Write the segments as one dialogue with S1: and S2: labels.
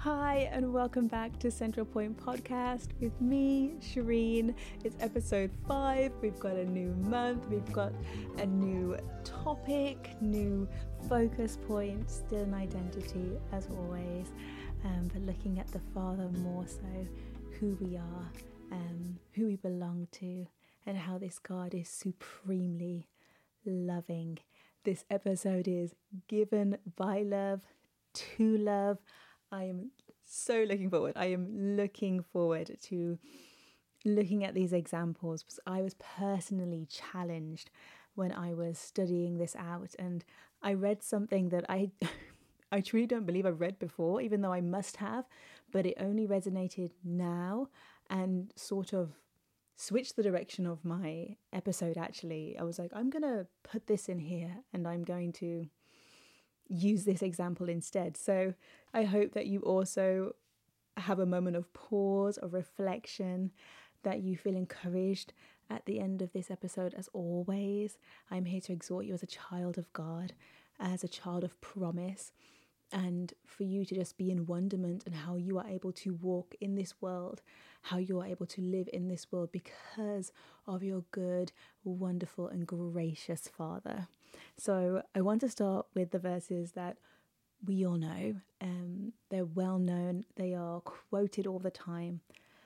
S1: Hi, and welcome back to Central Point Podcast with me, Shireen. It's episode 5. We've got a new month, we've got a new topic, new focus point, still an identity as always, but looking at the Father more so, who we are, who we belong to, and how this God is supremely loving. This episode is given by love, to love. I am so looking forward. I am looking forward to looking at these examples because I was personally challenged when I was studying this out, and I read something that I truly don't believe I've read before, even though I must have, but it only resonated now and sort of switched the direction of my episode. Actually, I was like, I'm going to put this in here and I'm going to use this example instead. So I hope that you also have a moment of pause, of reflection, that you feel encouraged at the end of this episode. As always, I'm here to exhort you as a child of God, as a child of promise, and for you to just be in wonderment and how you are able to walk in this world, how you are able to live in this world because of your good, wonderful and gracious Father. So I want to start with the verses that we all know. They're well known. They are quoted all the time.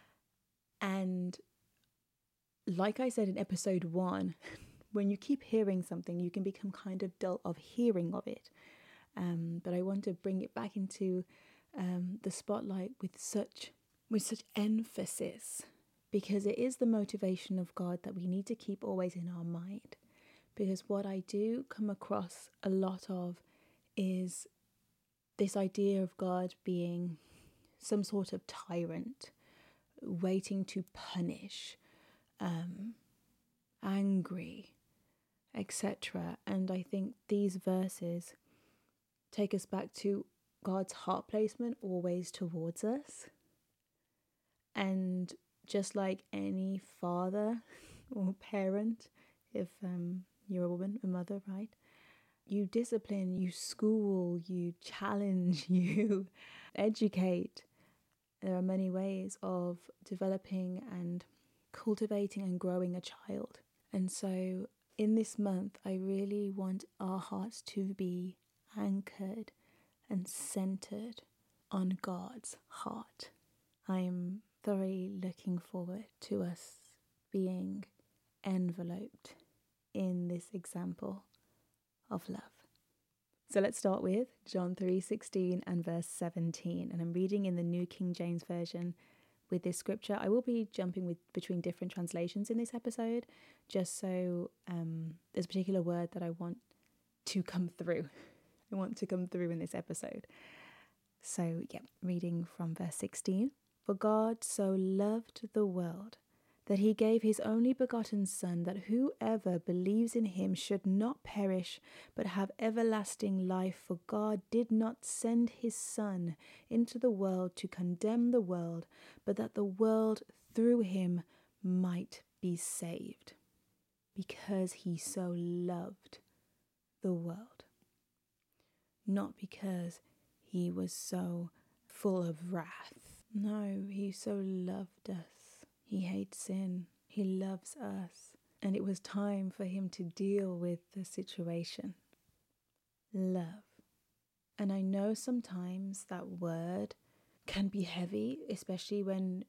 S1: And like I said in episode 1, when you keep hearing something, you can become kind of dull of hearing of it. But I want to bring it back into the spotlight with such emphasis, because it is the motivation of God that we need to keep always in our mind. Because what I do come across a lot of is this idea of God being some sort of tyrant, waiting to punish, angry, etc. And I think these verses take us back to God's heart placement always towards us. And just like any father or parent, if you're a woman, a mother, right? You discipline, you school, you challenge, you educate. There are many ways of developing and cultivating and growing a child. And so in this month, I really want our hearts to be anchored and centered on God's heart. I'm thoroughly looking forward to us being enveloped in this example of love. So let's start with John 3:16 and verse 17. And I'm reading in the New King James Version with this scripture. I will be jumping between different translations in this episode, just so there's a particular word that I want to come through. I want to come through in this episode. So, reading from verse 16. For God so loved the world that he gave his only begotten Son, that whoever believes in him should not perish, but have everlasting life. For God did not send his Son into the world to condemn the world, but that the world through him might be saved. Because he so loved the world. Not because he was so full of wrath. No, he so loved us. He hates sin. He loves us. And it was time for him to deal with the situation. Love. And I know sometimes that word can be heavy, especially when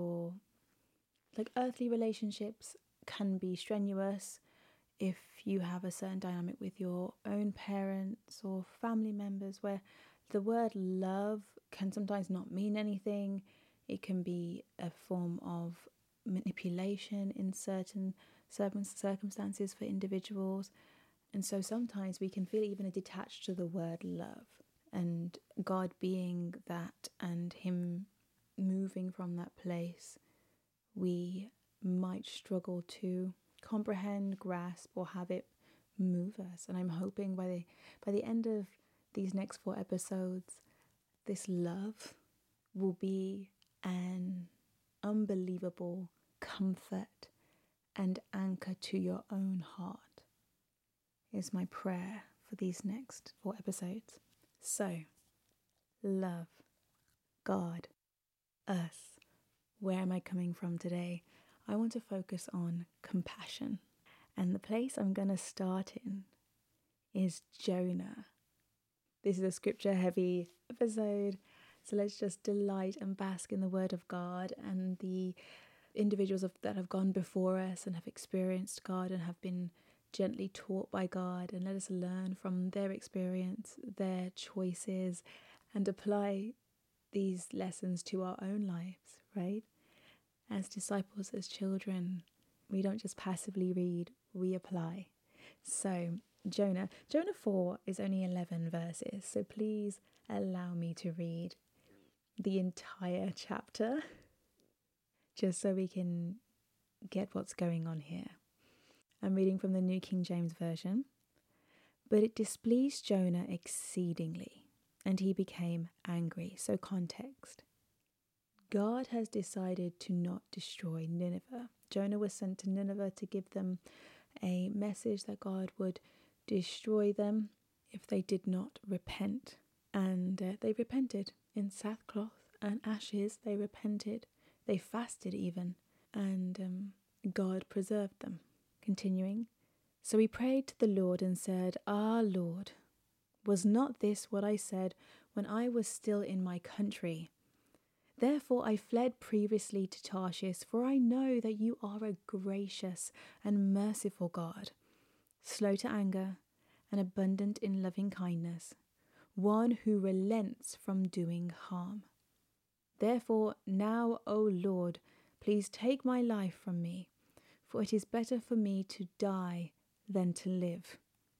S1: earthly relationships can be strenuous. If you have a certain dynamic with your own parents or family members where the word love can sometimes not mean anything, it can be a form of manipulation in certain circumstances for individuals. And so sometimes we can feel even detached to the word love, and God being that and him moving from that place, we might struggle to comprehend, grasp, or have it move us. And I'm hoping by the end of these next 4 episodes, this love will be an unbelievable comfort and anchor to your own heart, is my prayer for these next 4 episodes. So, love. God, us. Where am I coming from today? I want to focus on compassion. And the place I'm going to start in is Jonah. This is a scripture heavy episode, so let's just delight and bask in the word of God and the individuals that have gone before us and have experienced God and have been gently taught by God, and let us learn from their experience, their choices, and apply these lessons to our own lives, right? As disciples, as children, we don't just passively read, we apply. So, Jonah 4 is only 11 verses, so please allow me to read the entire chapter just so we can get what's going on here. I'm reading from the New King James Version. But it displeased Jonah exceedingly, and he became angry. So context. God has decided to not destroy Nineveh. Jonah was sent to Nineveh to give them a message that God would destroy them if they did not repent. And they repented in sackcloth and ashes. They repented. They fasted even. And God preserved them. Continuing. So he prayed to the Lord and said, Ah, Lord, was not this what I said when I was still in my country? Therefore I fled previously to Tarshish, for I know that you are a gracious and merciful God, slow to anger and abundant in loving kindness, one who relents from doing harm. Therefore now, O Lord, please take my life from me, for it is better for me to die than to live.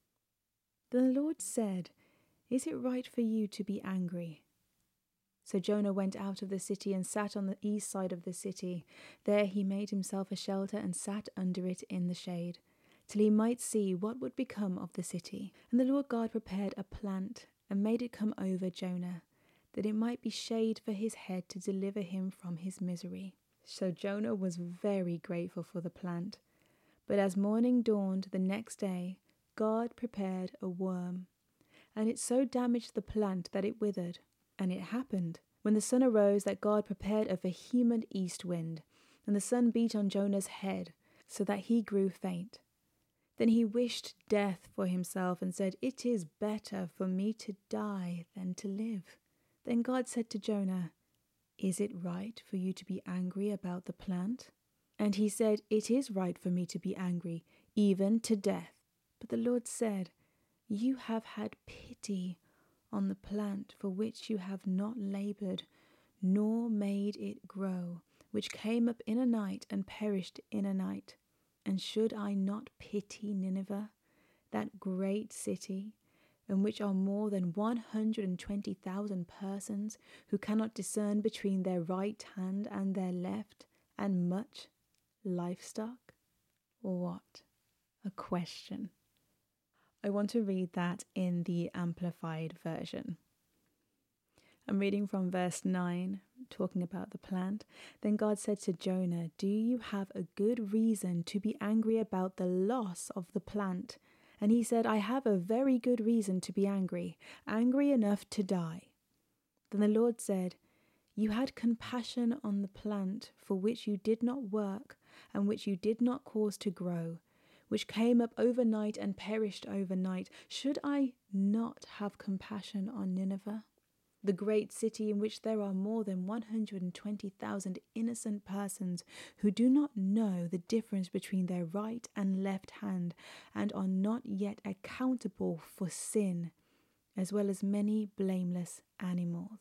S1: Then the Lord said, Is it right for you to be angry? So Jonah went out of the city and sat on the east side of the city. There he made himself a shelter and sat under it in the shade, till he might see what would become of the city. And the Lord God prepared a plant and made it come over Jonah, that it might be shade for his head to deliver him from his misery. So Jonah was very grateful for the plant. But as morning dawned the next day, God prepared a worm, and it so damaged the plant that it withered. And it happened, when the sun arose, that God prepared a vehement east wind, and the sun beat on Jonah's head, so that he grew faint. Then he wished death for himself, and said, It is better for me to die than to live. Then God said to Jonah, Is it right for you to be angry about the plant? And he said, It is right for me to be angry, even to death. But the Lord said, You have had pity on the plant for which you have not laboured, nor made it grow, which came up in a night and perished in a night. And should I not pity Nineveh, that great city, in which are more than 120,000 persons who cannot discern between their right hand and their left, and much livestock? What a question. I want to read that in the Amplified version. I'm reading from verse 9, talking about the plant. Then God said to Jonah, Do you have a good reason to be angry about the loss of the plant? And he said, I have a very good reason to be angry enough to die. Then the Lord said, You had compassion on the plant for which you did not work and which you did not cause to grow, which came up overnight and perished overnight. Should I not have compassion on Nineveh, the great city in which there are more than 120,000 innocent persons who do not know the difference between their right and left hand and are not yet accountable for sin, as well as many blameless animals?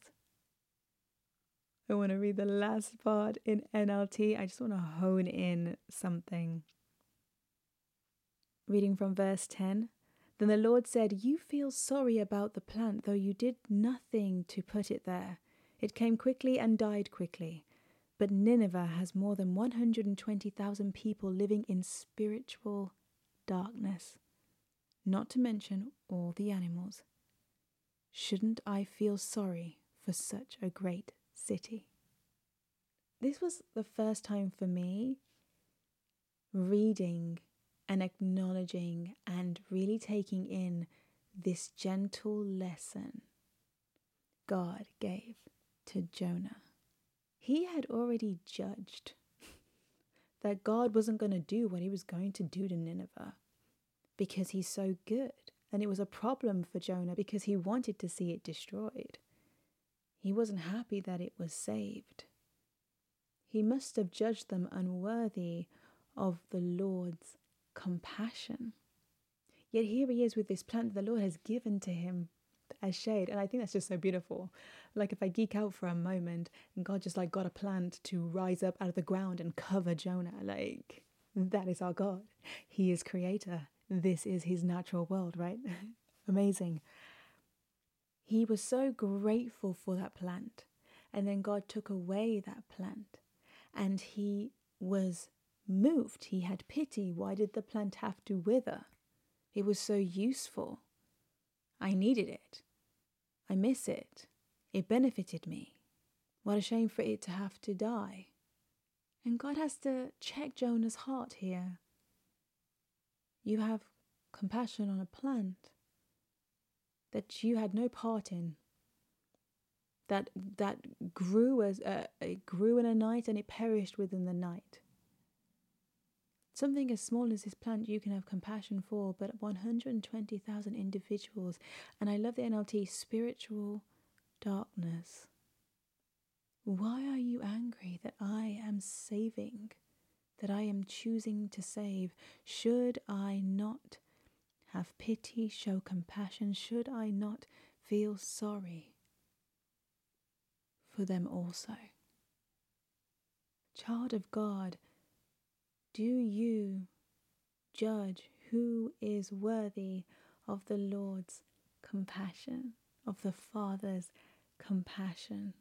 S1: I want to read the last part in NLT. I just want to hone in something. Reading from verse 10. Then the Lord said, You feel sorry about the plant, though you did nothing to put it there. It came quickly and died quickly. But Nineveh has more than 120,000 people living in spiritual darkness, not to mention all the animals. Shouldn't I feel sorry for such a great city? This was the first time for me reading and acknowledging and really taking in this gentle lesson God gave to Jonah. He had already judged that God wasn't going to do what he was going to do to Nineveh because he's so good. And it was a problem for Jonah because he wanted to see it destroyed. He wasn't happy that it was saved. He must have judged them unworthy of the Lord's compassion. Yet here he is with this plant that the Lord has given to him as shade. And I think that's just so beautiful. Like if I geek out for a moment and God just like got a plant to rise up out of the ground and cover Jonah, like that is our God. He is creator. This is his natural world, right? Amazing. He was so grateful for that plant. And then God took away that plant and he was moved. He had pity. Why did the plant have to wither? It was so useful. I needed it. I miss it. It benefited me. What a shame for it to have to die. And God has to check Jonah's heart here. You have compassion on a plant that you had no part in, that grew it grew in a night and it perished within the night. Something as small as this plant you can have compassion for, but 120,000 individuals. And I love the NLT, spiritual darkness. Why are you angry that I am saving, that I am choosing to save? Should I not have pity, show compassion? Should I not feel sorry for them also? Child of God, do you judge who is worthy of the Lord's compassion, of the Father's compassion?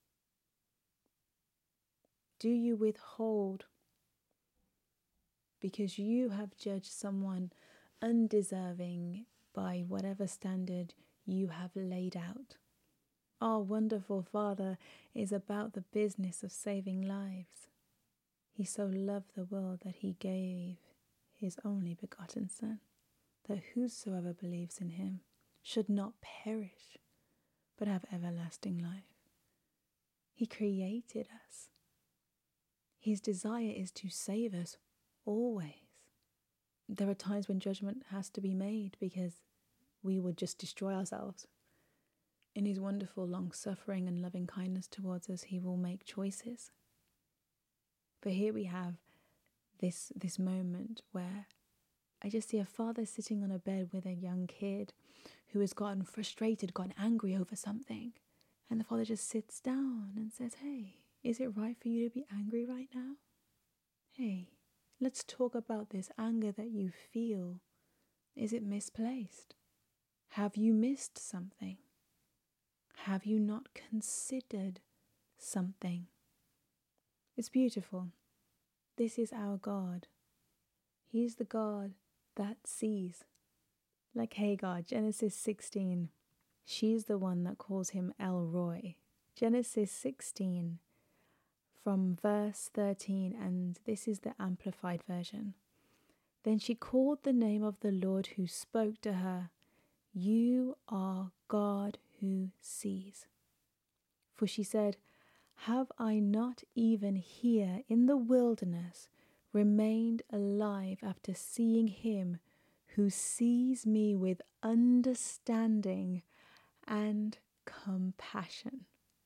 S1: Do you withhold because you have judged someone undeserving by whatever standard you have laid out? Our wonderful Father is about the business of saving lives. He so loved the world that he gave his only begotten Son, that whosoever believes in him should not perish, but have everlasting life. He created us. His desire is to save us always. There are times when judgment has to be made because we would just destroy ourselves. In his wonderful long-suffering and loving kindness towards us, he will make choices. But here we have this moment where I just see a father sitting on a bed with a young kid who has gotten frustrated, gotten angry over something. And the father just sits down and says, hey, is it right for you to be angry right now? Hey, let's talk about this anger that you feel. Is it misplaced? Have you missed something? Have you not considered something? It's beautiful. This is our God. He's the God that sees. Like Hagar, Genesis 16. She's the one that calls him El Roi. Genesis 16 from verse 13, and this is the Amplified Version. Then she called the name of the Lord who spoke to her, "You are God who sees." For she said, "Have I not even here in the wilderness remained alive after seeing him who sees me with understanding and compassion?"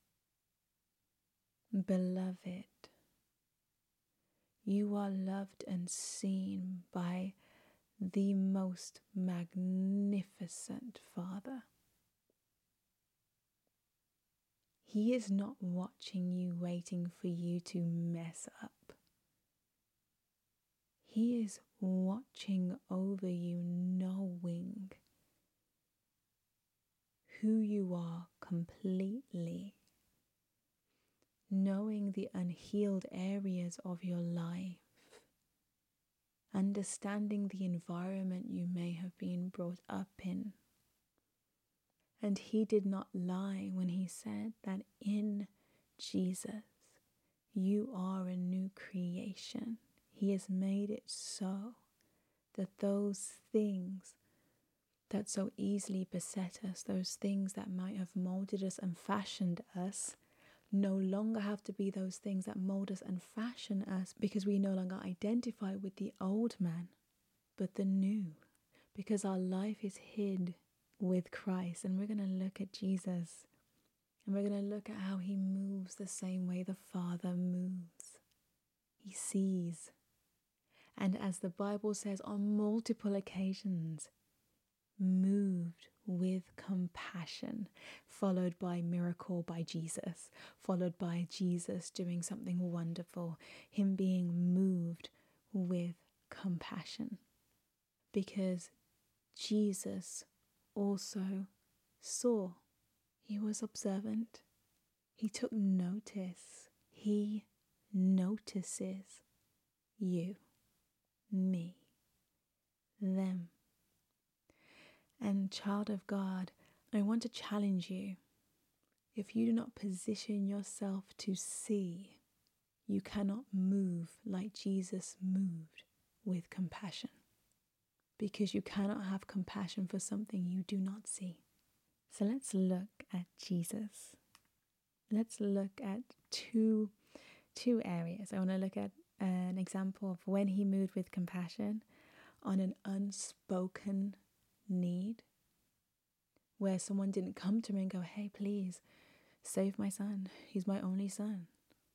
S1: Beloved, you are loved and seen by the most magnificent Father. He is not watching you, waiting for you to mess up. He is watching over you, knowing who you are completely, knowing the unhealed areas of your life, understanding the environment you may have been brought up in. And he did not lie when he said that in Jesus you are a new creation. He has made it so that those things that so easily beset us, those things that might have molded us and fashioned us, no longer have to be those things that mold us and fashion us, because we no longer identify with the old man, but the new, because our life is hid with Christ. And we're going to look at Jesus, and we're going to look at how he moves the same way the Father moves. He sees. And as the Bible says, on multiple occasions, moved with compassion, followed by miracle by Jesus, followed by Jesus doing something wonderful, him being moved with compassion. Because Jesus also saw. He was observant. He took notice. He notices you, me, them. And child of God, I want to challenge you. If you do not position yourself to see, you cannot move like Jesus moved with compassion. Because you cannot have compassion for something you do not see. So let's look at Jesus. Let's look at two areas. I want to look at an example of when he moved with compassion on an unspoken need, where someone didn't come to me and go, hey, please save my son. He's my only son.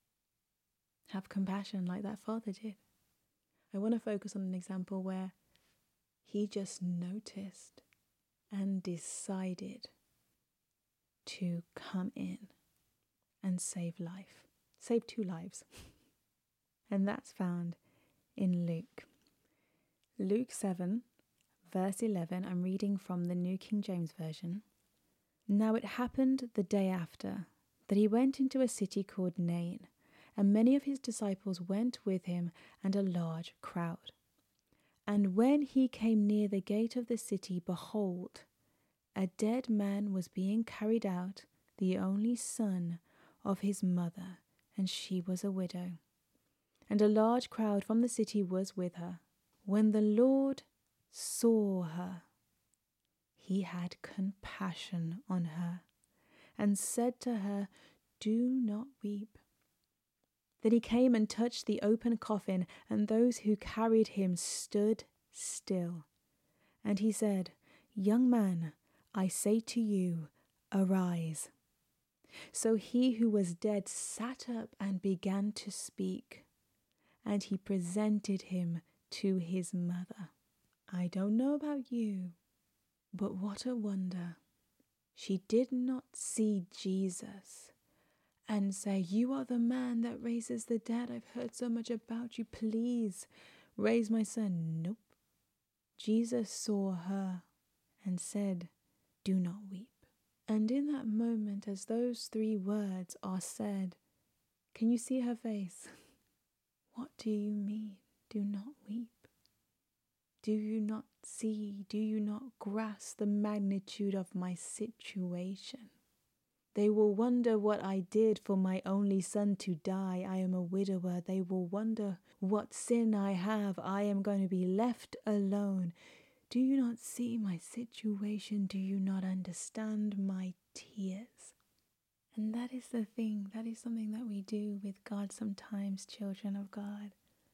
S1: Have compassion like that father did. I want to focus on an example where he just noticed and decided to come in and save life. Save 2 lives. And that's found in Luke. Luke 7, verse 11, I'm reading from the New King James Version. Now it happened the day after that he went into a city called Nain, and many of his disciples went with him, and a large crowd. And when he came near the gate of the city, behold, a dead man was being carried out, the only son of his mother, and she was a widow. And a large crowd from the city was with her. When the Lord saw her, he had compassion on her, and said to her, do not weep. Then he came and touched the open coffin, and those who carried him stood still. And he said, young man, I say to you, arise. So he who was dead sat up and began to speak, and he presented him to his mother. I don't know about you, but what a wonder. She did not see Jesus and say, you are the man that raises the dead. I've heard so much about you. Please raise my son. Nope. Jesus saw her and said, do not weep. And in that moment, as those 3 words are said, can you see her face? What do you mean, do not weep? Do you not see? Do you not grasp the magnitude of my situation? They will wonder what I did for my only son to die. I am a widower. They will wonder what sin I have. I am going to be left alone. Do you not see my situation? Do you not understand my tears? And that is the thing. That is something that we do with God sometimes, children of God.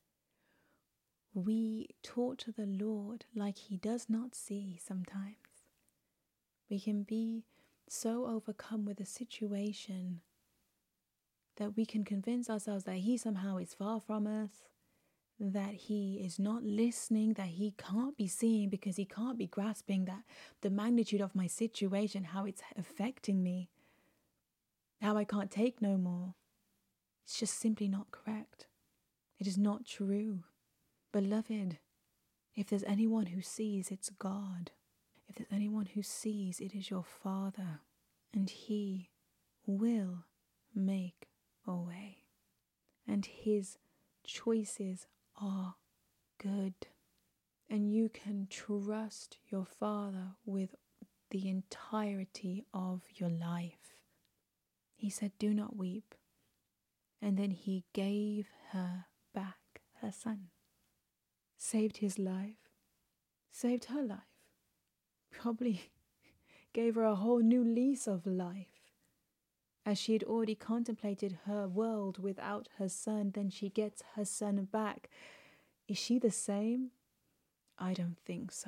S1: We talk to the Lord like he does not see sometimes. We can be so overcome with a situation that we can convince ourselves that he somehow is far from us, that he is not listening, that he can't be seeing because he can't be grasping that the magnitude of my situation, how it's affecting me, how I can't take no more. It's just simply not correct. It is not true. Beloved, if there's anyone who sees, it's God. If there's anyone who sees, it is your Father, and he will make a way. And his choices are good. And you can trust your Father with the entirety of your life. He said, do not weep. And then he gave her back her son. Saved his life. Saved her life. Probably gave her a whole new lease of life. As she had already contemplated her world without her son, then she gets her son back. Is she the same? I don't think so.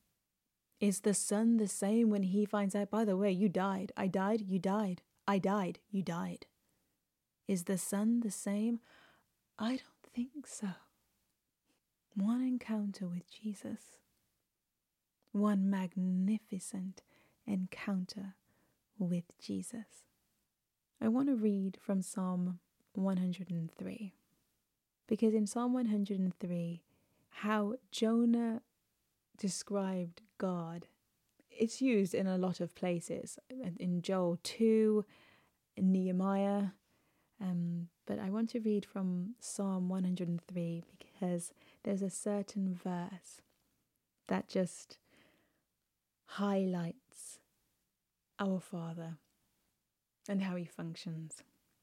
S1: Is the son the same when he finds out, by the way, you died, I died, you died, I died, you died? Is the son the same? I don't think so. One encounter with Jesus. One magnificent encounter with Jesus. I want to read from Psalm 103. Because in Psalm 103, how Jonah described God, it's used in a lot of places. In Joel 2, in Nehemiah. But I want to read from Psalm 103 because there's a certain verse that just highlights our Father and how he functions.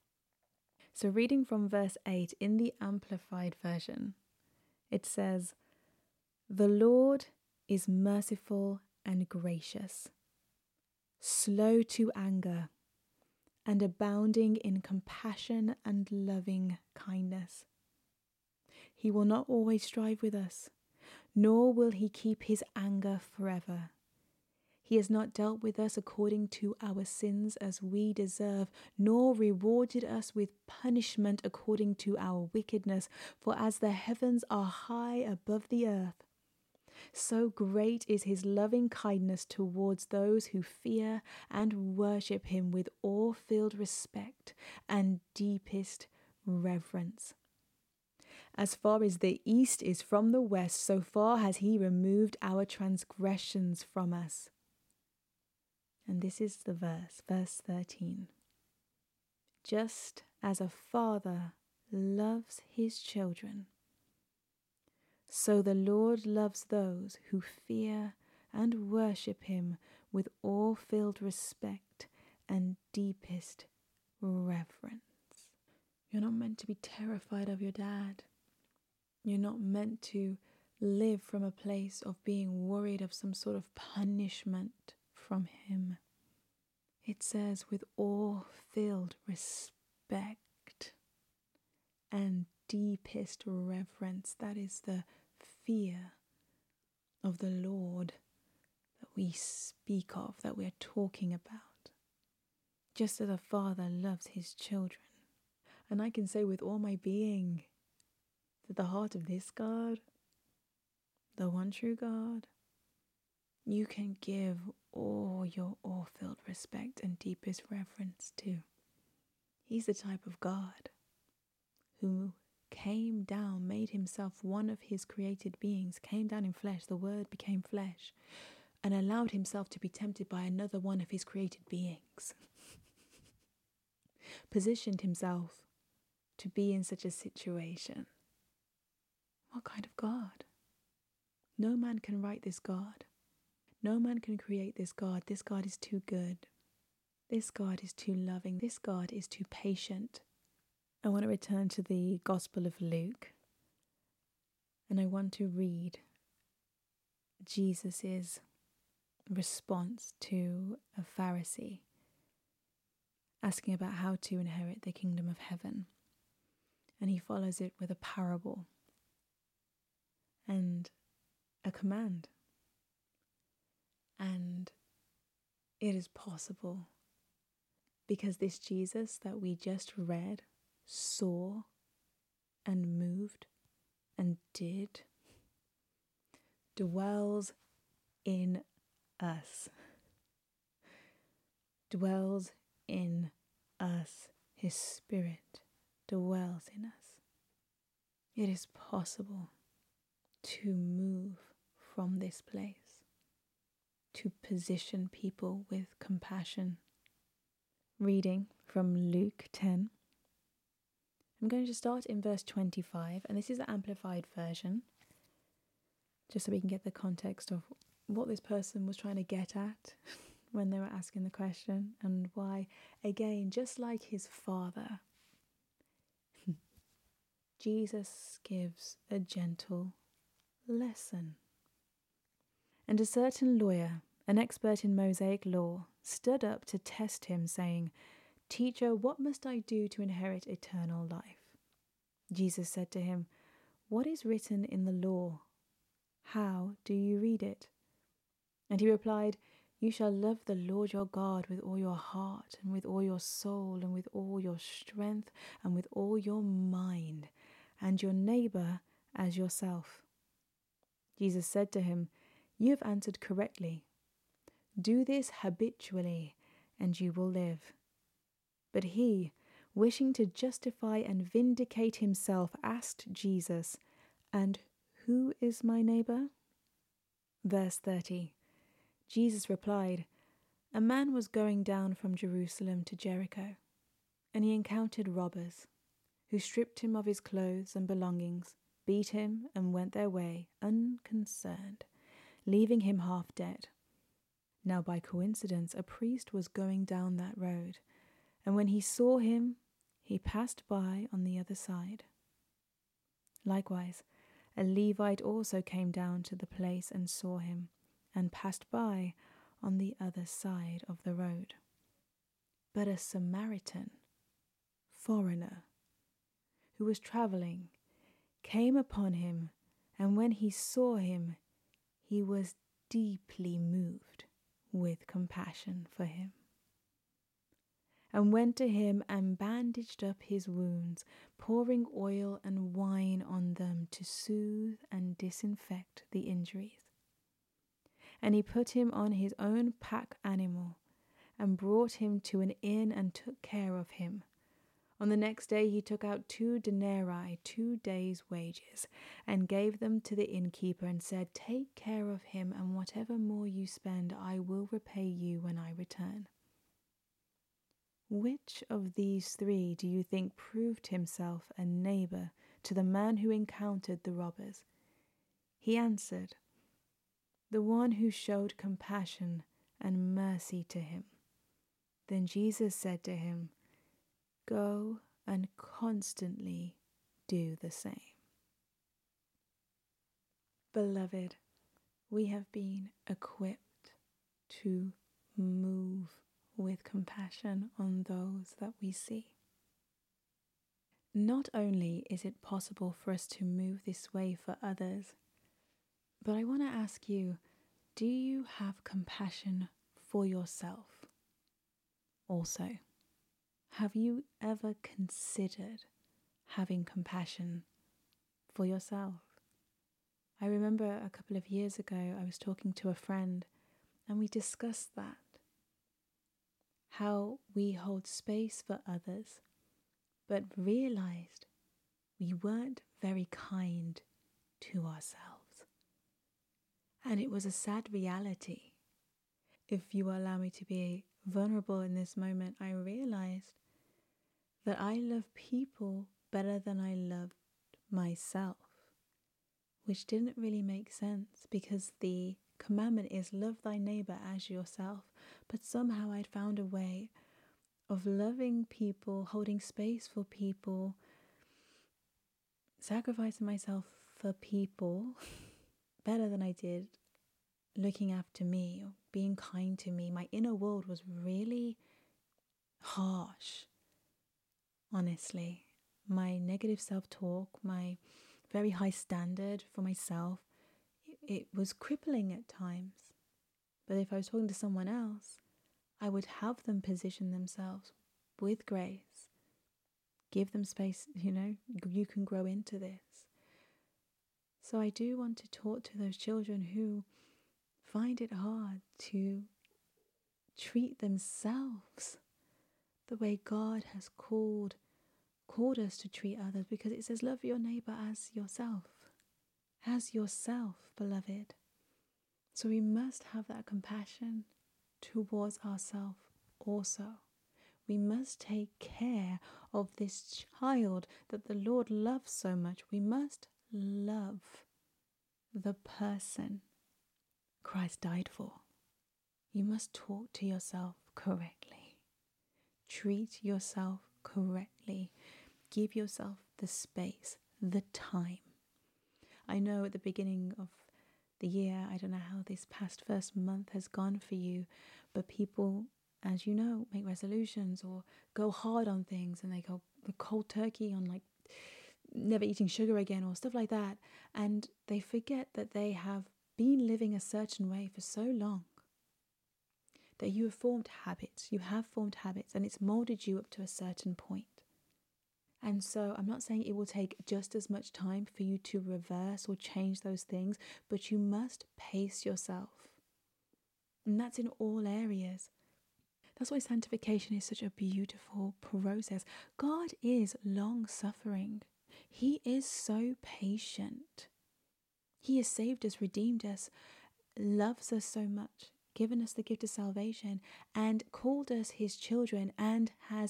S1: So reading from verse 8 in the Amplified Version, it says, "The Lord is merciful and gracious, slow to anger, and abounding in compassion and loving kindness. He will not always strive with us, nor will he keep his anger forever. He has not dealt with us according to our sins as we deserve, nor rewarded us with punishment according to our wickedness. For as the heavens are high above the earth, so great is his loving kindness towards those who fear and worship him with awe-filled respect and deepest reverence. As far as the east is from the west, so far has he removed our transgressions from us." And this is the verse 13. "Just as a father loves his children, so the Lord loves those who fear and worship him with awe-filled respect and deepest reverence." You're not meant to be terrified of your dad. You're not meant to live from a place of being worried of some sort of punishment from him. It says with awe-filled respect and deepest reverence. That is the fear of the Lord that we speak of, that we're talking about. Just as a father loves his children. And I can say with all my being that the heart of this God, the one true God, you can give all your awe-filled respect and deepest reverence to. He's the type of God who came down, made himself one of his created beings, came down in flesh, the Word became flesh, and allowed himself to be tempted by another one of his created beings. Positioned himself to be in such a situation. What kind of God? No man can write this God. No man can create this God. This God is too good. This God is too loving. This God is too patient. I want to return to the Gospel of Luke, and I want to read Jesus' response to a Pharisee asking about how to inherit the kingdom of heaven. And he follows it with a parable and a command. And it is possible because this Jesus that we just read saw and moved and did dwells in us. Dwells in us. His Spirit dwells in us. It is possible to move from this place, to position people with compassion. Reading from Luke 10. I'm going to start in verse 25, and this is the Amplified Version, just so we can get the context of what this person was trying to get at when they were asking the question, and why, again, just like his Father, Jesus gives a gentle lesson. "And a certain lawyer, an expert in Mosaic law, stood up to test him, saying, "Teacher, what must I do to inherit eternal life?" Jesus said to him, "What is written in the law? How do you read it?" And he replied, "You shall love the Lord your God with all your heart, and with all your soul, and with all your strength, and with all your mind, and your neighbor as yourself." Jesus said to him, "You have answered correctly. Do this habitually, and you will live." But he, wishing to justify and vindicate himself, asked Jesus, "And who is my neighbor?" Verse 30. Jesus replied, "A man was going down from Jerusalem to Jericho, and he encountered robbers, who stripped him of his clothes and belongings, beat him, and went their way unconcerned, leaving him half dead. Now by coincidence a priest was going down that road, and when he saw him, he passed by on the other side. Likewise, a Levite also came down to the place and saw him, and passed by on the other side of the road. But a Samaritan, foreigner, who was traveling, came upon him, and when he saw him, he was deeply moved with compassion for him, and went to him and bandaged up his wounds, pouring oil and wine on them to soothe and disinfect the injuries. And he put him on his own pack animal, and brought him to an inn and took care of him. On the next day he took out 2 denarii, 2 days' wages, and gave them to the innkeeper, and said, "Take care of him, and whatever more you spend I will repay you when I return." Which of these 3 do you think proved himself a neighbor to the man who encountered the robbers? He answered, "The one who showed compassion and mercy to him." Then Jesus said to him, "Go and constantly do the same." Beloved, we have been equipped to move with compassion on those that we see. Not only is it possible for us to move this way for others, but I want to ask you, do you have compassion for yourself? Also, have you ever considered having compassion for yourself? I remember a couple of years ago I was talking to a friend, and we discussed that. How we hold space for others, but realized we weren't very kind to ourselves. And it was a sad reality. If you allow me to be vulnerable in this moment, I realized that I love people better than I loved myself, which didn't really make sense because the commandment is love thy neighbor as yourself. But somehow I'd found a way of loving people, holding space for people, sacrificing myself for people better than I did looking after me or being kind to me. My inner world was really harsh, honestly. My negative self-talk, my very high standard for myself, it was crippling at times. But if I was talking to someone else, I would have them position themselves with grace, give them space, you can grow into this. So I do want to talk to those children who find it hard to treat themselves the way God has called us to treat others, because it says love your neighbor as yourself, beloved. So we must have that compassion towards ourselves also. We must take care of this child that the Lord loves so much. We must love the person Christ died for. You must talk to yourself correctly. Treat yourself correctly. Give yourself the space, the time. I know at the beginning of the year, I don't know how this past first month has gone for you, but people as you know, make resolutions or go hard on things, and they go cold turkey on like never eating sugar again or stuff like that. And they forget that they have been living a certain way for so long that you have formed habits. You have formed habits, and it's molded you up to a certain point. And so I'm not saying it will take just as much time for you to reverse or change those things, but you must pace yourself. And that's in all areas. That's why sanctification is such a beautiful process. God is long-suffering. He is so patient. He has saved us, redeemed us, loves us so much, given us the gift of salvation, and called us his children, and has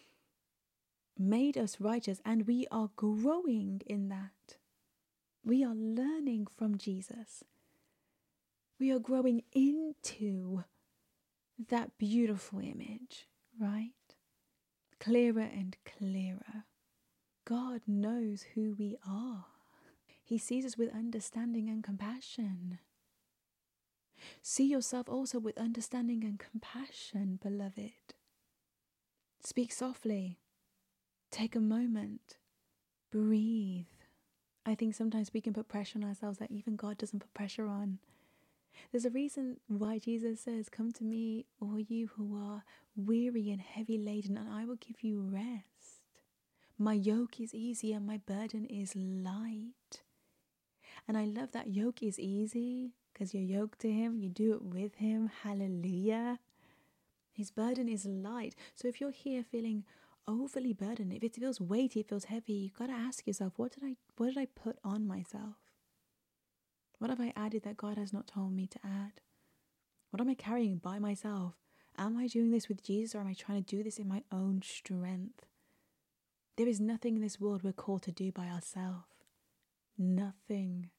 S1: made us righteous, and we are growing in that. We are learning from Jesus. We are growing into that beautiful image, right? Clearer and clearer. God knows who we are. He sees us with understanding and compassion. See yourself also with understanding and compassion, beloved. Speak softly. Take a moment. Breathe. I think sometimes we can put pressure on ourselves that even God doesn't put pressure on. There's a reason why Jesus says, "Come to me, all you who are weary and heavy laden, and I will give you rest. My yoke is easy and my burden is light." And I love that yoke is easy because you're yoked to him. You do it with him. Hallelujah. His burden is light. So if you're here feeling overly burdened, if it feels weighty, it feels heavy, you've got to ask yourself, what did I put on myself? What have I added that God has not told me to add? What am I carrying by myself? Am I doing this with Jesus, or am I trying to do this in my own strength? There is nothing in this world we're called to do by ourselves. Nothing.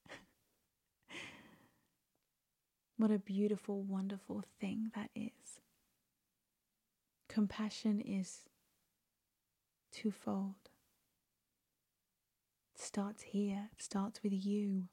S1: What a beautiful, wonderful thing that is. Compassion is twofold. It starts here. It starts with you.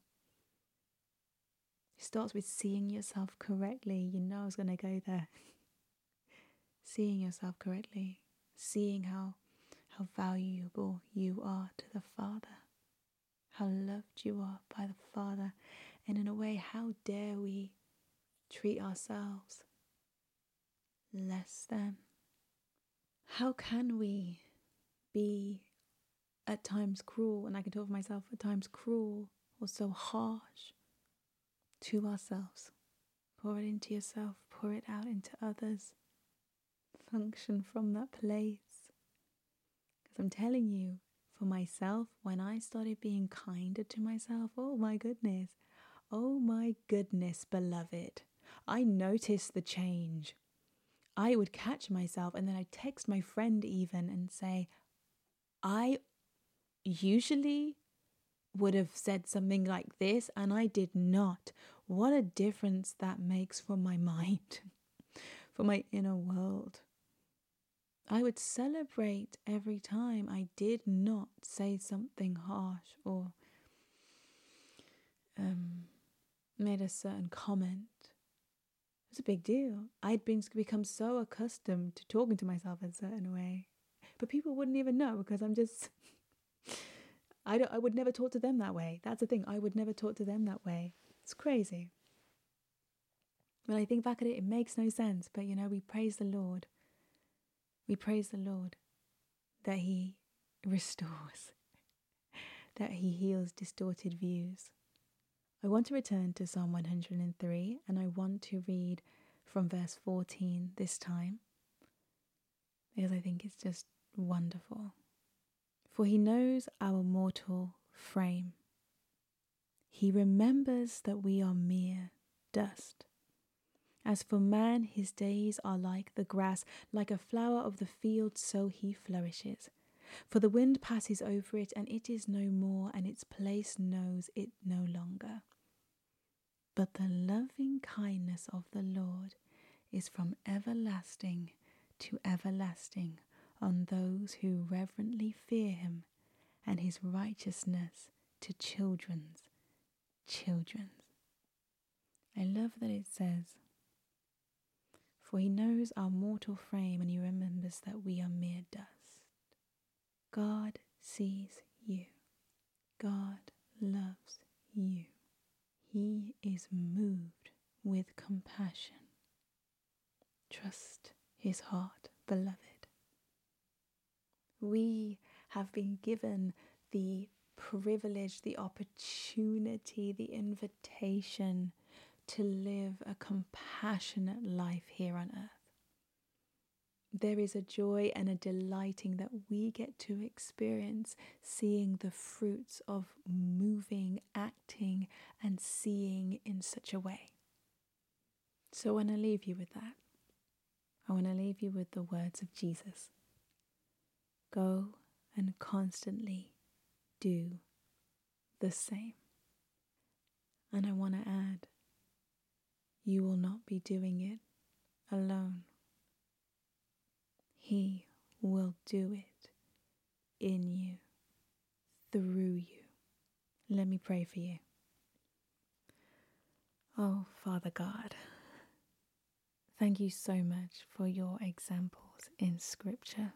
S1: It starts with seeing yourself correctly. You know I was going to go there. Seeing yourself correctly. Seeing how valuable you are to the Father. How loved you are by the Father. And in a way, how dare we treat ourselves less than? How can we be at times cruel, and I can talk for myself, at times cruel or so harsh to ourselves? Pour it into yourself, pour it out into others. Function from that place. Because I'm telling you, for myself, when I started being kinder to myself, oh my goodness, beloved, I noticed the change. I would catch myself, and then I'd text my friend even and say, I usually would have said something like this, and I did not. What a difference that makes for my mind, for my inner world. I would celebrate every time I did not say something harsh or made a certain comment. It was a big deal. I'd become so accustomed to talking to myself in a certain way. But people wouldn't even know, because I'm just... I would never talk to them that way. That's the thing. I would never talk to them that way. It's crazy. When I think back at it, it makes no sense. But, we praise the Lord. We praise the Lord that he restores, that he heals distorted views. I want to return to Psalm 103, and I want to read from verse 14 this time, because I think it's just wonderful. For he knows our mortal frame. He remembers that we are mere dust. As for man, his days are like the grass, like a flower of the field, so he flourishes. For the wind passes over it, and it is no more, and its place knows it no longer. But the loving kindness of the Lord is from everlasting to everlasting on those who reverently fear him, and his righteousness to children's children. I love that it says, For he knows our mortal frame and he remembers that we are mere dust. God sees you. God loves you. He is moved with compassion. Trust his heart, beloved. We have been given the privilege, the opportunity, the invitation to live a compassionate life here on earth. There is a joy and a delighting that we get to experience seeing the fruits of moving, acting, and seeing in such a way. So I want to leave you with that. I want to leave you with the words of Jesus. Go and constantly do the same. And I want to add, you will not be doing it alone. He will do it in you, through you. Let me pray for you. Oh, Father God, thank you so much for your examples in Scripture.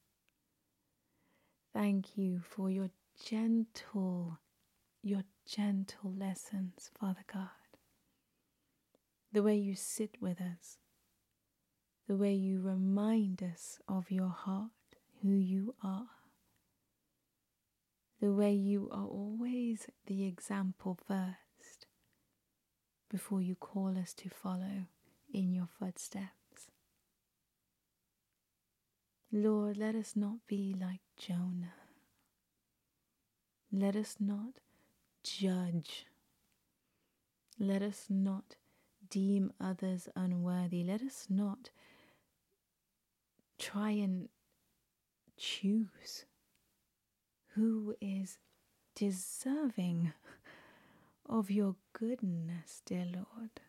S1: Thank you for your gentle lessons, Father God. The way you sit with us, the way you remind us of your heart, who you are, the way you are always the example first before you call us to follow in your footsteps. Lord, let us not be like Jonah. Let us not judge. Let us not deem others unworthy. Let us not try and choose who is deserving of your goodness, dear Lord.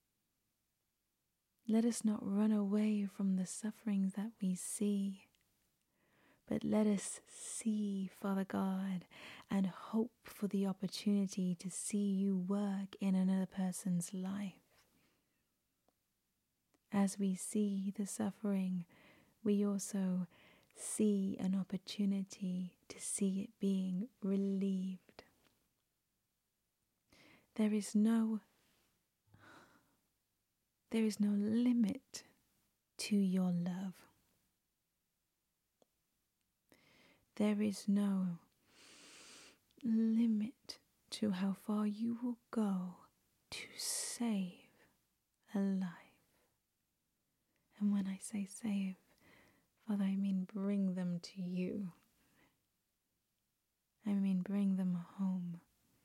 S1: Let us not run away from the sufferings that we see, but let us see, Father God, and hope for the opportunity to see you work in another person's life. As we see the suffering, we also see an opportunity to see it being relieved. There is no limit to your love. There is no limit to how far you will go to save a life. And when I say save, Father, I mean bring them to you. I mean bring them home.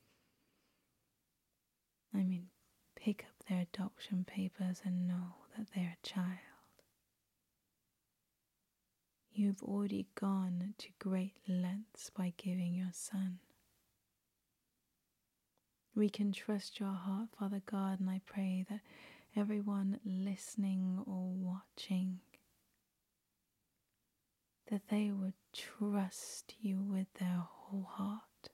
S1: I mean pick up their adoption papers and know that they're a child. You've already gone to great lengths by giving your Son. We can trust your heart, Father God, and I pray that everyone listening or watching, that they would trust you with their whole heart,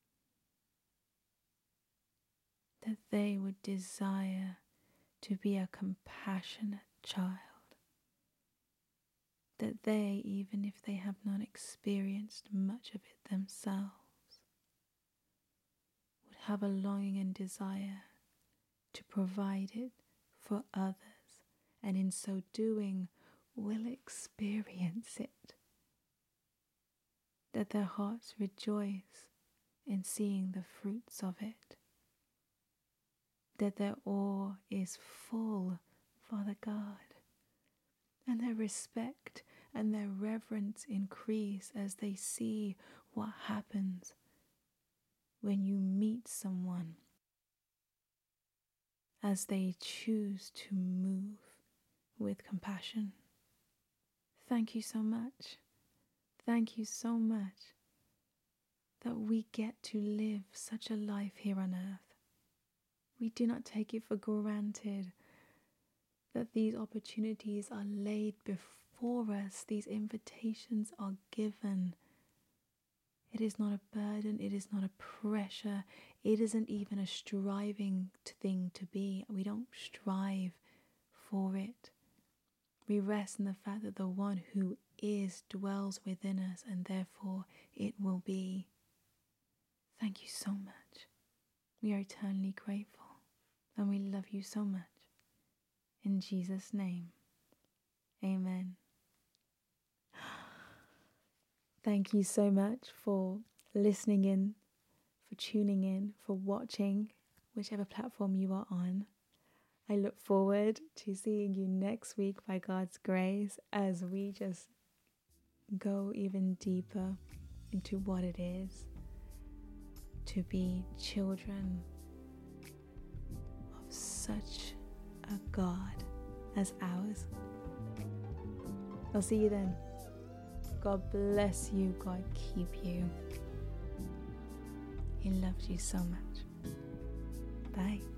S1: that they would desire to be a compassionate child, that they, even if they have not experienced much of it themselves, would have a longing and desire to provide it for others, and in so doing will experience it, that their hearts rejoice in seeing the fruits of it, that their awe is full, Father God, and their respect and their reverence increase as they see what happens when you meet someone, as they choose to move with compassion. Thank you so much. Thank you so much that we get to live such a life here on earth. We do not take it for granted that these opportunities are laid before us, these invitations are given. It is not a burden, it is not a pressure, it isn't even a striving thing to be. We don't strive for it. We rest in the fact that the one who is dwells within us, and therefore it will be. Thank you so much. We are eternally grateful, and we love you so much. In Jesus' name, amen. Thank you so much for listening in, for tuning in, for watching, whichever platform you are on. I look forward to seeing you next week by God's grace as we just go even deeper into what it is to be children of such a God as ours. I'll see you then. God bless you. God keep you. He loves you so much. Bye.